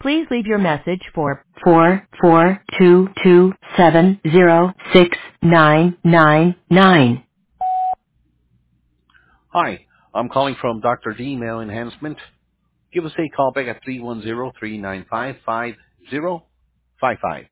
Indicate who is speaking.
Speaker 1: Please leave your message for 442270699.
Speaker 2: Hi, I'm calling from Dr. D Mail Enhancement. Give us a call back at 310-395-5055.